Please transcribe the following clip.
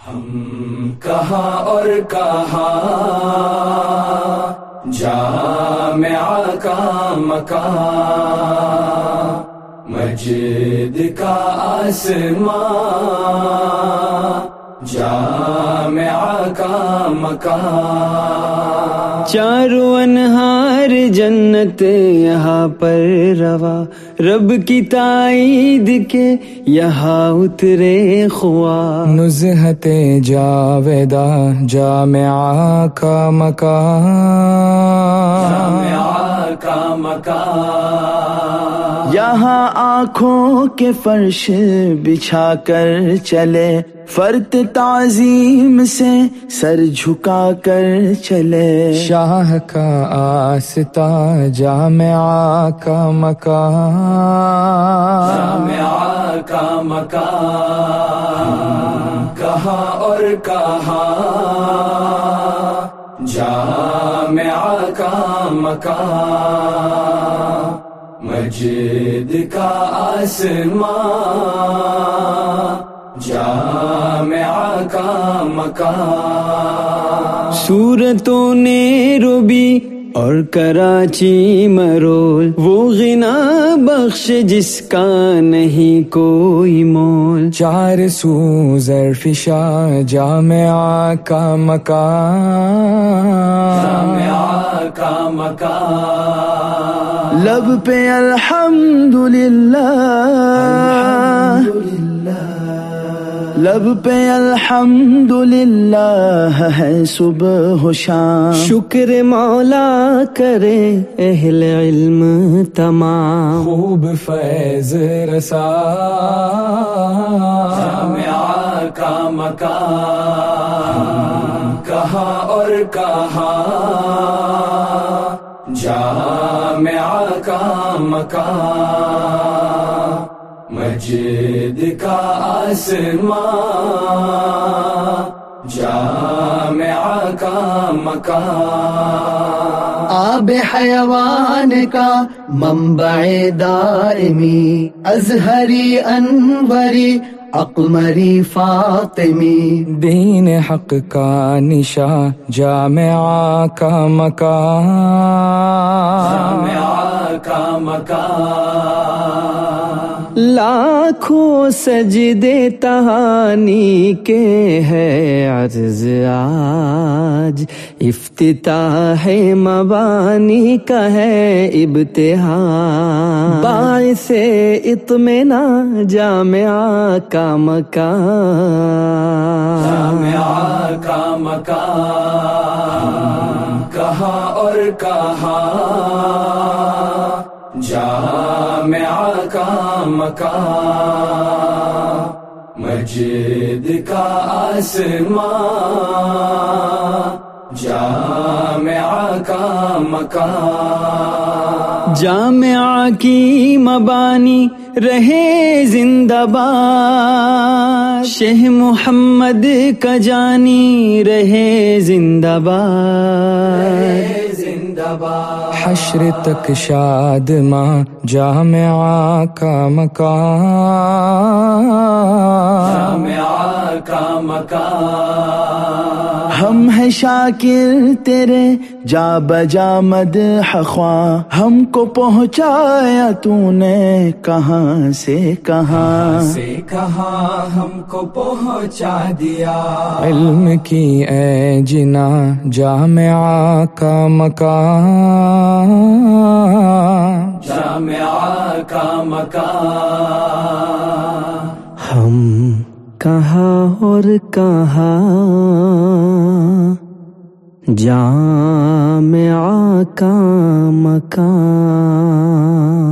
ہم کہاں اور کہاں جامعہ کا مکان، مسجد کا آسمان، جامعہ کا مکان، چاروں انہار جنت یہاں پر روا، رب کی تائید کے یہاں اترے خواہ، نزہت جاویدہ جامعہ کا مکان، جامعہ کا مکان، یہاں آنکھوں کے فرش بچھا کر چلے، فرت تعظیم سے سر جھکا کر چلے، شاہ کا آستہ جامعہ کا مکان، جامعہ کا مکان، کہاں اور کہاں جامعہ کا مکان، مسجد کا آسمان، جامعہ کا مکان، صورتوں نے روبی اور کراچی مرول، وہ غنا بخش جس کا نہیں کوئی مول، چار سو ظرفشا جامعہ کا مکان، جامعہ کا مکان، لب پہ الحمدللہ، لب پہ الحمدللہ ہے صبح و شام، شکر مولا کرے اہل علم تمام، خوب فیض رسا جامعہ کا مکان، کہاں اور کہاں جامعہ کا مکان، مسجد کا آسمان، جامعہ کا مکان، آب حیوان کا منبع دائمی، ازہری انوری اقمری فاطمی، دین حق کا نشاں جامعہ کا مکان، جامعہ کا مکان، لاکھوں سجدے تہانی کے ہے عرض آج، افتتاح مبانی کا ہے ابتہاج، باعث اطمینان جامعہ کا مکان، جامعہ کا مکان، کہاں اور کہاں جامعہ کا مکان، مسجد کا آسمان، جامعہ کا مکان، جامعہ کی مبانی رہے زندہ باد، شیخ محمد کا جانی رہے زندہ باد، زندہ باد، حشر تک شاد ماں جامعہ کا مکان، جامعہ کا مکان، ہم ہیں شاکر تیرے جا بجا مدح خواں، ہم کو پہنچایا تو نے کہاں سے کہاں، سے کہاں ہم کو پہنچا دیا، علم کی اے جنا جامعہ کا مکان، جامعہ کا مکان، ہم کہاں اور کہاں جامعہ کا مکان۔